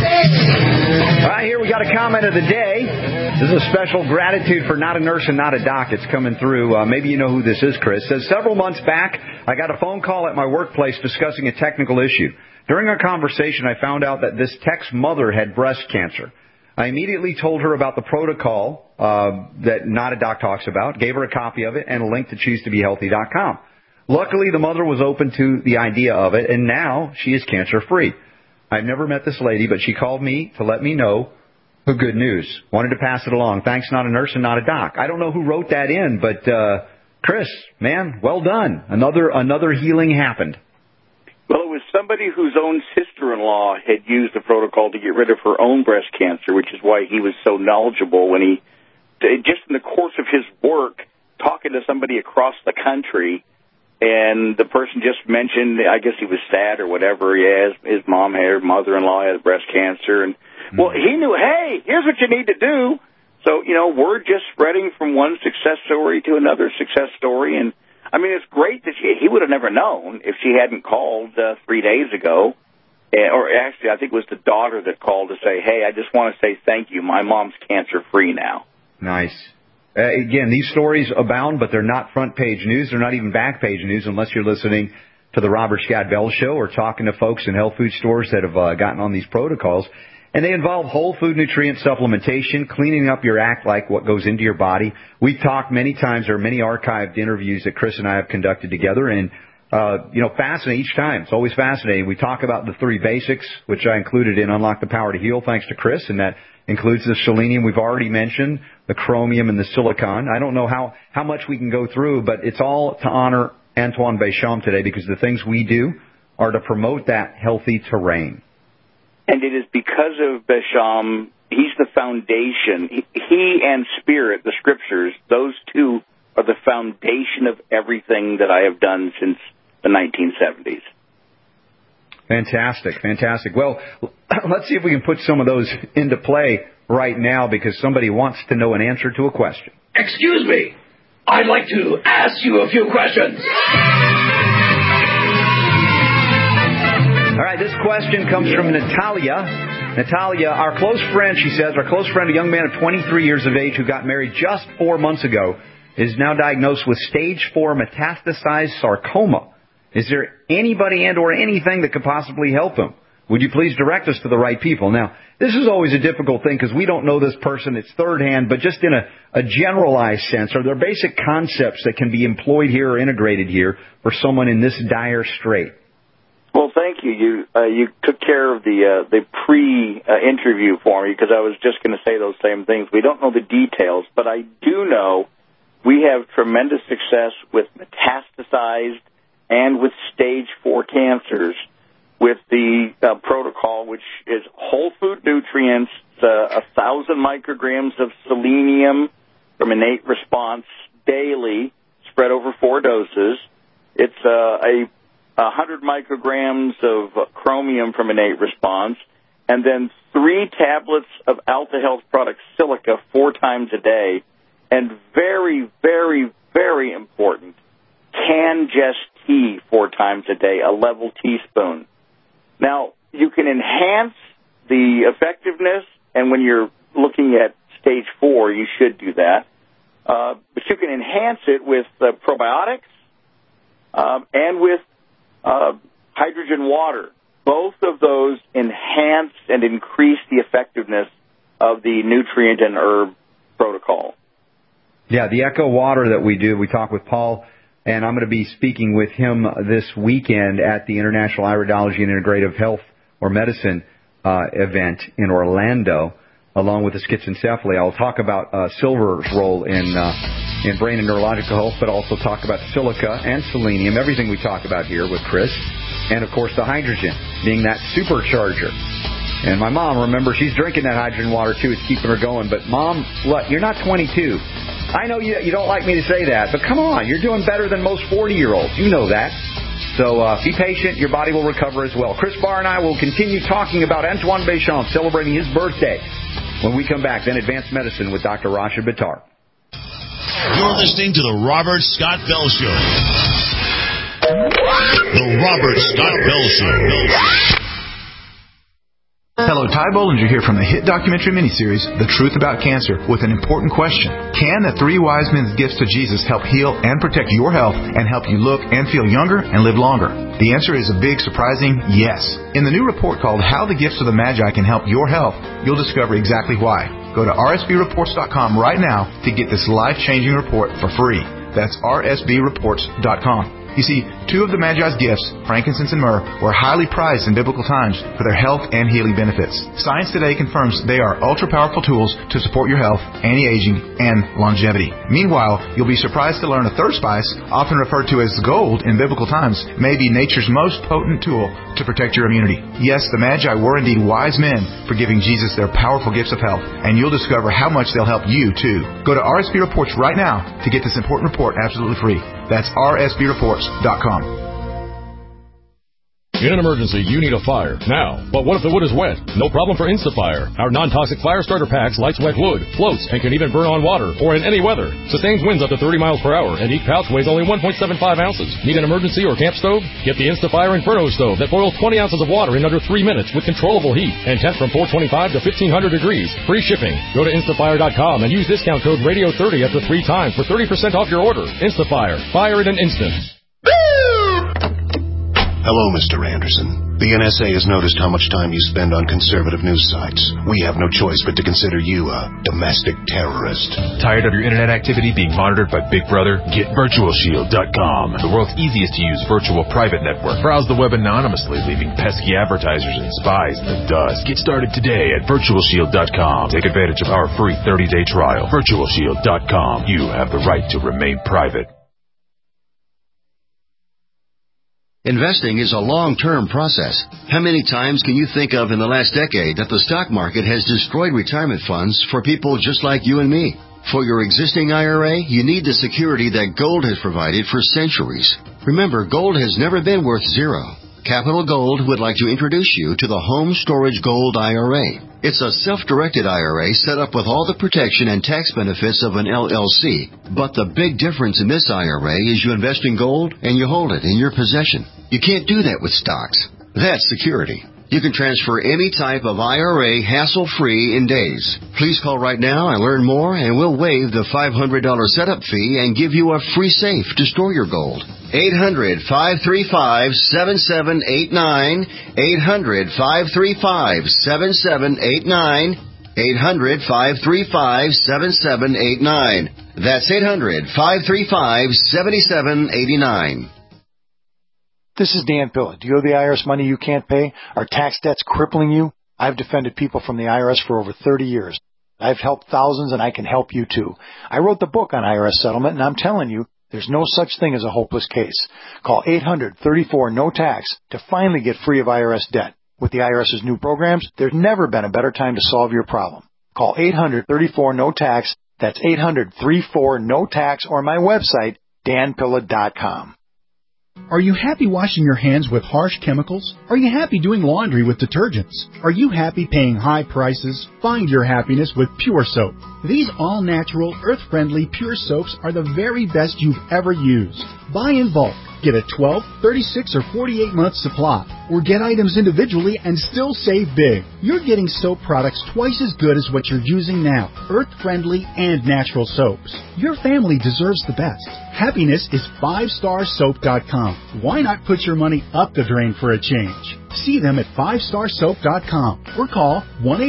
say. All right, here we got a comment of the day. This is a special gratitude for Not a Nurse and Not a Doc. It's coming through. Maybe you know who this is, Chris. It says, several months back, I got a phone call at my workplace discussing a technical issue. During our conversation, I found out that this tech's mother had breast cancer. I immediately told her about the protocol that Not a Doc talks about, gave her a copy of it, and a link to ChooseToBeHealthy.com. Luckily, the mother was open to the idea of it, and now she is cancer-free. I've never met this lady, but she called me to let me know her good news. Wanted to pass it along. Thanks, Not a Nurse and Not a Doc. I don't know who wrote that in, but Chris, man, well done. Another healing happened. Well, it was somebody whose own sister-in-law had used the protocol to get rid of her own breast cancer, which is why he was so knowledgeable when he, just in the course of his work, talking to somebody across the country, and the person just mentioned, I guess he was sad or whatever, his mother-in-law has breast cancer, and well, he knew, hey, here's what you need to do. So, word just spreading from one success story to another success story, and I mean, it's great that he would have never known if she hadn't called 3 days ago. Or actually, I think it was the daughter that called to say, hey, I just want to say thank you. My mom's cancer-free now. Nice. Again, these stories abound, but they're not front-page news. They're not even back-page news unless you're listening to the Robert Scott Bell Show or talking to folks in health food stores that have gotten on these protocols. And they involve whole food nutrient supplementation, cleaning up your act like what goes into your body. We've talked many times. There are many archived interviews that Chris and I have conducted together, and, fascinating each time. It's always fascinating. We talk about the 3 basics, which I included in Unlock the Power to Heal, thanks to Chris, and that includes the selenium we've already mentioned, the chromium and the silicon. I don't know how much we can go through, but it's all to honor Antoine Béchamp today, because the things we do are to promote that healthy terrain. And it is because of Béchamp, he's the foundation. He and Spirit, the Scriptures, those two are the foundation of everything that I have done since the 1970s. Fantastic. Well, let's see if we can put some of those into play right now, because somebody wants to know an answer to a question. Excuse me. I'd like to ask you a few questions. All right, this question comes from Natalia. Natalia, our close friend, she says, a young man of 23 years of age who got married just 4 months ago, is now diagnosed with stage 4 metastasized sarcoma. Is there anybody and or anything that could possibly help him? Would you please direct us to the right people? Now, this is always a difficult thing because we don't know this person. It's third hand, but just in a generalized sense, are there basic concepts that can be employed here or integrated here for someone in this dire strait? Well, thank you. You took care of the pre-interview for me because I was just going to say those same things. We don't know the details, but I do know we have tremendous success with metastasized and with stage 4 cancers with the protocol, which is whole food nutrients, 1,000 micrograms of selenium from innate response daily, spread over 4 doses. It's 100 micrograms of chromium from innate response, and then 3 tablets of Alta Health product silica 4 times a day, and very, very, very important, Can-Gest tea 4 times a day, a level teaspoon. Now, you can enhance the effectiveness, and when you're looking at stage 4, you should do that, but you can enhance it with probiotics and with hydrogen water. Both of those enhance and increase the effectiveness of the nutrient and herb protocol. Yeah, the Echo Water that we do, we talk with Paul, and I'm going to be speaking with him this weekend at the International Iridology and Integrative Health or Medicine event in Orlando, along with the schizencephaly. I'll talk about silver's role in brain and neurological health, but also talk about silica and selenium, everything we talk about here with Chris, and, of course, the hydrogen being that supercharger. And my mom, remember, she's drinking that hydrogen water, too. It's keeping her going. But, Mom, what? You're not 22. I know you don't like me to say that, but come on. You're doing better than most 40-year-olds. You know that. So be patient. Your body will recover as well. Chris Barr and I will continue talking about Antoine Béchamp celebrating his birthday when we come back. Then Advanced Medicine with Dr. Rashid Buttar. You're listening to The Robert Scott Bell Show. The Robert Scott Bell Show. Hello, Ty Bollinger here from the hit documentary miniseries, The Truth About Cancer, with an important question. Can the 3 wise men's gifts to Jesus help heal and protect your health and help you look and feel younger and live longer? The answer is a big, surprising yes. In the new report called How the Gifts of the Magi Can Help Your Health, you'll discover exactly why. Go to rsbreports.com right now to get this life-changing report for free. That's rsbreports.com. You see, 2 of the Magi's gifts, frankincense and myrrh, were highly prized in biblical times for their health and healing benefits. Science today confirms they are ultra-powerful tools to support your health, anti-aging, and longevity. Meanwhile, you'll be surprised to learn a third spice, often referred to as gold in biblical times, may be nature's most potent tool to protect your immunity. Yes, the Magi were indeed wise men for giving Jesus their powerful gifts of health, and you'll discover how much they'll help you, too. Go to RSB Reports right now to get this important report absolutely free. That's rsbreports.com. In an emergency, you need a fire now. But what if the wood is wet? No problem for InstaFire. Our non-toxic fire starter packs lights wet wood, floats, and can even burn on water or in any weather. Sustains winds up to 30 miles per hour, and each pouch weighs only 1.75 ounces. Need an emergency or camp stove? Get the InstaFire Inferno stove that boils 20 ounces of water in under 3 minutes with controllable heat and temp from 425 to 1500 degrees. Free shipping. Go to instafire.com and use discount code radio30 after 3 times for 30% off your order. InstaFire. Fire in an instant. Hello, Mr. Anderson. The NSA has noticed how much time you spend on conservative news sites. We have no choice but to consider you a domestic terrorist. Tired of your internet activity being monitored by Big Brother? Get VirtualShield.com, the world's easiest to use virtual private network. Browse the web anonymously, leaving pesky advertisers and spies in the dust. Get started today at VirtualShield.com. Take advantage of our free 30-day trial. VirtualShield.com. You have the right to remain private. Investing is a long-term process. How many times can you think of in the last decade that the stock market has destroyed retirement funds for people just like you and me? For your existing IRA, you need the security that gold has provided for centuries. Remember, gold has never been worth zero. Capital Gold would like to introduce you to the Home Storage Gold IRA. It's a self-directed IRA set up with all the protection and tax benefits of an LLC. But the big difference in this IRA is you invest in gold and you hold it in your possession. You can't do that with stocks. That's security. You can transfer any type of IRA hassle-free in days. Please call right now and learn more, and we'll waive the $500 setup fee and give you a free safe to store your gold. 800-535-7789. 800-535-7789. 800-535-7789. That's 800-535-7789. This is Dan Pilla. Do you owe the IRS money you can't pay? Are tax debts crippling you? I've defended people from the IRS for over 30 years. I've helped thousands, and I can help you too. I wrote the book on IRS settlement, and I'm telling you, there's no such thing as a hopeless case. Call 800-34-NO-TAX to finally get free of IRS debt. With the IRS's new programs, there's never been a better time to solve your problem. Call 800-34-NO-TAX. That's 800-34-NO-TAX, or my website, danpilla.com. Are you happy washing your hands with harsh chemicals? Are you happy doing laundry with detergents? Are you happy paying high prices? Find your happiness with Pure Soap. These all-natural, earth-friendly Pure Soaps are the very best you've ever used. Buy in bulk. Get a 12, 36, or 48-month supply. Or get items individually and still save big. You're getting soap products twice as good as what you're using now. Earth-friendly and natural soaps. Your family deserves the best. Happiness is 5starsoap.com. Why not put your money up the drain for a change? See them at 5starsoap.com or call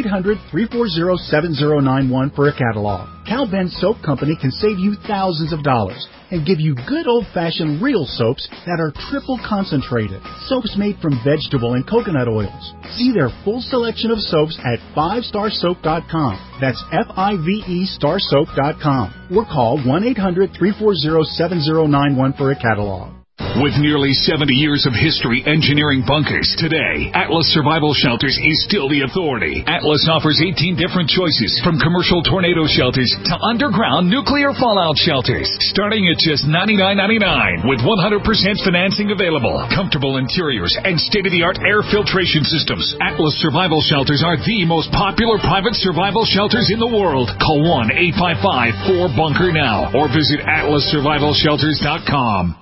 1-800-340-7091 for a catalog. Cal Ben Soap Company can save you thousands of dollars and give you good old-fashioned real soaps that are triple concentrated. Soaps made from vegetable and coconut oils. See their full selection of soaps at 5starsoap.com. That's F-I-V-E starsoap.com. Or call 1-800-340-7091 for a catalog. With nearly 70 years of history engineering bunkers, today, Atlas Survival Shelters is still the authority. Atlas offers 18 different choices, from commercial tornado shelters to underground nuclear fallout shelters, starting at just $99.99 with 100% financing available. Comfortable interiors and state-of-the-art air filtration systems. Atlas Survival Shelters are the most popular private survival shelters in the world. Call 1-855-4BUNKER now or visit atlassurvivalshelters.com.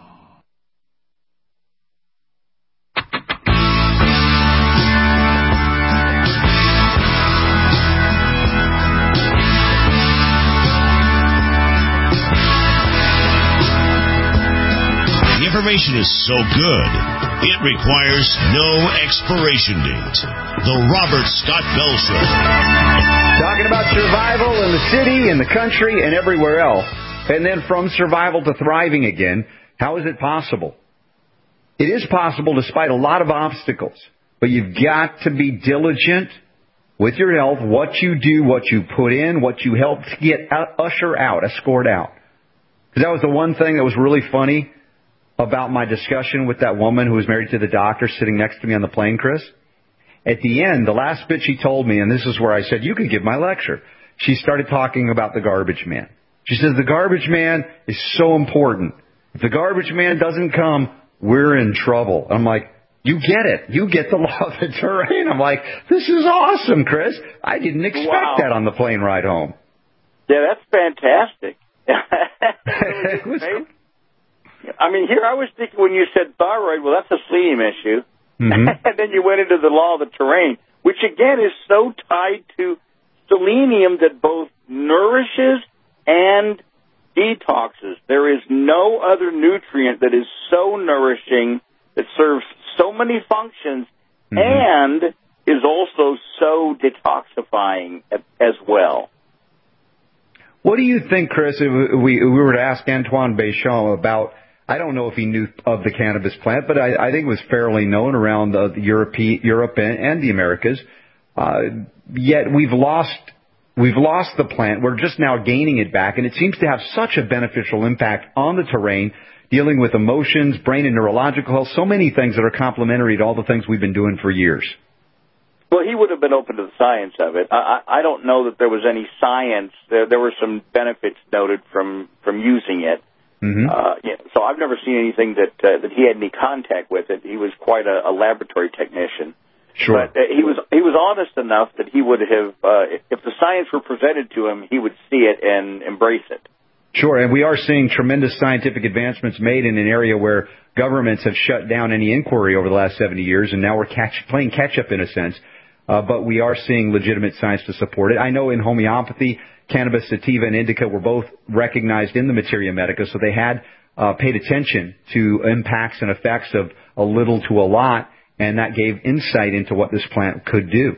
Information is so good, it requires no expiration date. The Robert Scott Bell Show. Talking about survival in the city, in the country, and everywhere else. And then from survival to thriving again. How is it possible? It is possible despite a lot of obstacles. But you've got to be diligent with your health, what you do, what you put in, what you help to get escort out. Because that was the one thing that was really funny about my discussion with that woman who was married to the doctor sitting next to me on the plane, Chris. At the end, the last bit she told me, and this is where I said, you could give my lecture. She started talking about the garbage man. She says, the garbage man is so important. If the garbage man doesn't come, we're in trouble. I'm like, you get it. You get the law of the terrain. I'm like, this is awesome, Chris. I didn't expect that on the plane ride home. Yeah, that's fantastic. It was I mean, here I was thinking when you said thyroid, well, that's a selenium issue. Mm-hmm. And then you went into the law of the terrain, which, again, is so tied to selenium that both nourishes and detoxes. There is no other nutrient that is so nourishing, that serves so many functions, and is also so detoxifying as well. What do you think, Chris, if we were to ask Antoine Béchamp about, I don't know if he knew of the cannabis plant, but I think it was fairly known around Europe and the Americas. Yet we've lost the plant. We're just now gaining it back, and it seems to have such a beneficial impact on the terrain, dealing with emotions, brain and neurological health, so many things that are complementary to all the things we've been doing for years. Well, he would have been open to the science of it. I don't know that there was any science. There were some benefits noted from using it. So I've never seen anything that he had any contact with it. He was quite a laboratory technician. Sure. But he was honest enough that he would have, if the science were presented to him, he would see it and embrace it. Sure, and we are seeing tremendous scientific advancements made in an area where governments have shut down any inquiry over the last 70 years, and now we're playing catch-up in a sense. But we are seeing legitimate science to support it. I know in homeopathy, cannabis sativa and indica were both recognized in the Materia Medica, so they had paid attention to impacts and effects of a little to a lot, and that gave insight into what this plant could do.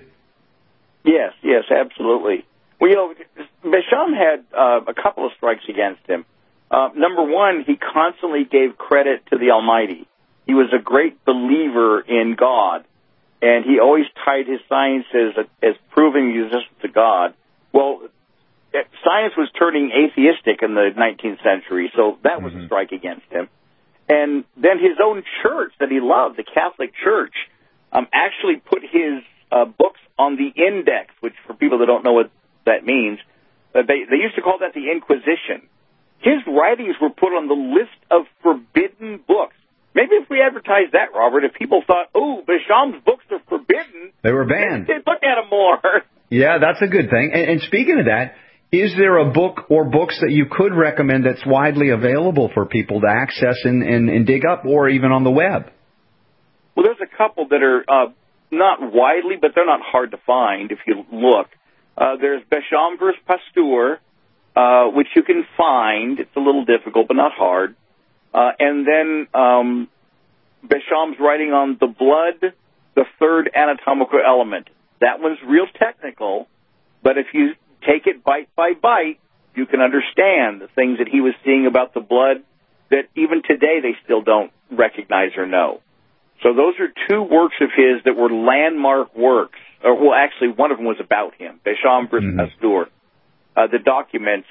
Yes, absolutely. Well, Basham had a couple of strikes against him. Number one, he constantly gave credit to the Almighty. He was a great believer in God, and he always tied his science as proving the existence of God. Well, science was turning atheistic in the 19th century, so that was a strike against him. And then his own church that he loved, the Catholic Church, actually put his books on the index, which for people that don't know what that means, they used to call that the Inquisition. His writings were put on the list of forbidden books. Maybe if we advertised that, Robert, if people thought, oh, Basham's books are forbidden, they were banned. They'd look at them more. Yeah, that's a good thing. And speaking of that, is there a book or books that you could recommend that's widely available for people to access and dig up, or even on the web? Well, there's a couple that are not widely, but they're not hard to find if you look. There's Basham versus Pasteur, which you can find. It's a little difficult, but not hard. And then Basham's writing on the blood, the third anatomical element. That one's real technical, but if you take it bite by bite, you can understand the things that he was seeing about the blood that even today they still don't recognize or know. So those are two works of his that were landmark works. Well, actually, one of them was about him, Basham versus Pasteur. That documents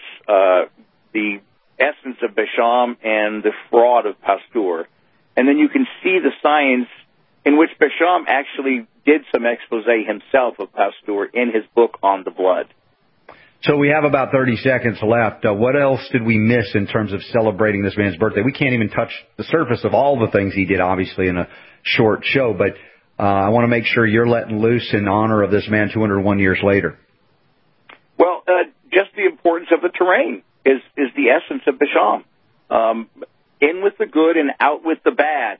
the essence of Basham and the fraud of Pasteur. And then you can see the science in which Basham actually did some expose himself of Pasteur in his book on the blood. So we have about 30 seconds left. What else did we miss in terms of celebrating this man's birthday? We can't even touch the surface of all the things he did, obviously, in a short show, but I want to make sure you're letting loose in honor of this man 201 years later. Well, just the importance of the terrain is the essence of Basham. In with the good and out with the bad.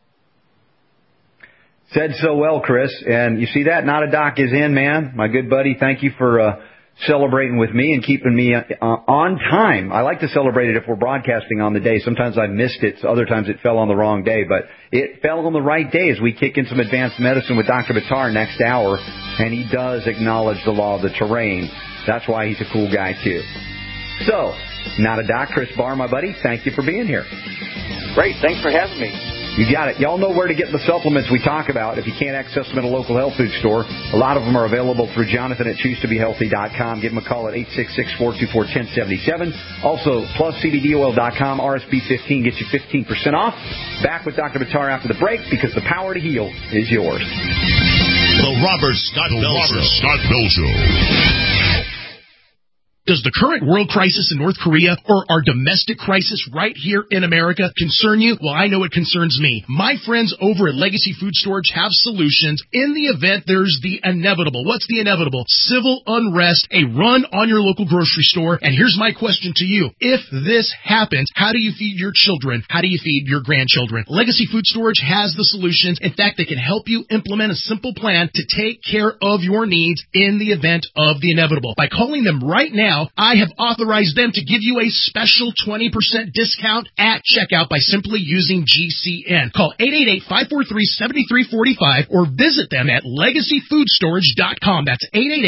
Said so well, Chris. And you see that? Not a Doc is in, man. My good buddy, thank you for celebrating with me and keeping me on time. I like to celebrate it if we're broadcasting on the day. Sometimes I missed it. So other times it fell on the wrong day. But it fell on the right day as we kick in some advanced medicine with Dr. Buttar next hour. And he does acknowledge the law of the terrain. That's why he's a cool guy, too. So, Not a Doc, Chris Barr, my buddy, thank you for being here. Great. Thanks for having me. You got it. Y'all know where to get the supplements we talk about if you can't access them at a local health food store. A lot of them are available through Jonathan at ChooseToBeHealthy.com. Give him a call at 866-424-1077. Also, PlusCBDOil.com, RSB15 gets you 15% off. Back with Dr. Buttar after the break because the power to heal is yours. The Robert Scott Bell Show. Does the current world crisis in North Korea or our domestic crisis right here in America concern you? Well, I know it concerns me. My friends over at Legacy Food Storage have solutions in the event there's the inevitable. What's the inevitable? Civil unrest, a run on your local grocery store. And here's my question to you. If this happens, how do you feed your children? How do you feed your grandchildren? Legacy Food Storage has the solutions. In fact, they can help you implement a simple plan to take care of your needs in the event of the inevitable. By calling them right now, I have authorized them to give you a special 20% discount at checkout by simply using GCN. Call 888-543-7345 or visit them at LegacyFoodStorage.com. That's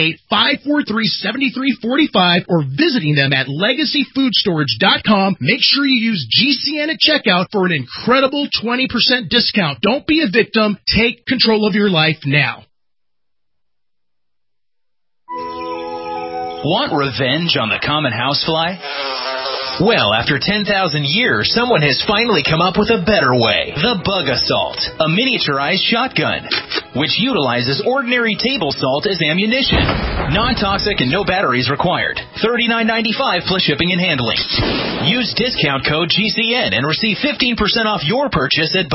888-543-7345 or visiting them at LegacyFoodStorage.com. Make sure you use GCN at checkout for an incredible 20% discount. Don't be a victim. Take control of your life now. Want revenge on the common housefly? Well, after 10,000 years, someone has finally come up with a better way. The Bug Assault, a miniaturized shotgun, which utilizes ordinary table salt as ammunition. Non-toxic and no batteries required. $39.95 plus shipping and handling. Use discount code GCN and receive 15% off your purchase at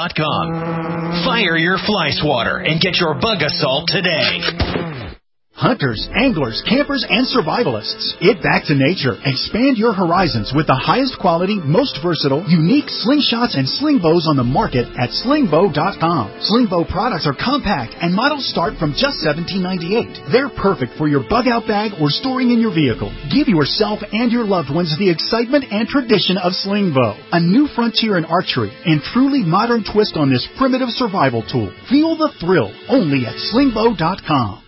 bugassault.com. Fire your fly swatter and get your Bug Assault today. hunters, anglers, campers, and survivalists. Get back to nature. Expand your horizons with the highest quality, most versatile, unique slingshots and sling bows on the market at slingbow.com. Slingbow products are compact and models start from just $17.98. They're perfect for your bug out bag or storing in your vehicle. Give yourself and your loved ones the excitement and tradition of Slingbow, a new frontier in archery and truly modern twist on this primitive survival tool. Feel the thrill only at slingbow.com.